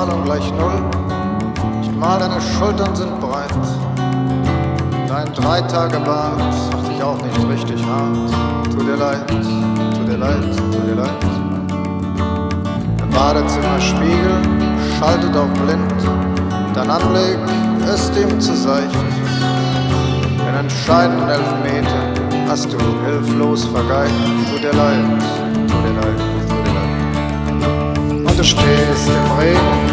Strahlung gleich null. Nicht mal deine Schultern sind breit. Dein 3-Tage-Bart macht dich auch nicht richtig hart. Tut dir leid, tut dir leid, tut dir leid. Der Badezimmerspiegel schaltet auf blind. Dein Anblick ist ihm zu seicht. Den entscheidenden Elfmeter hast du hilflos vergeigt. Tut dir leid, tut dir leid, tut dir leid. Und du stehst im Regen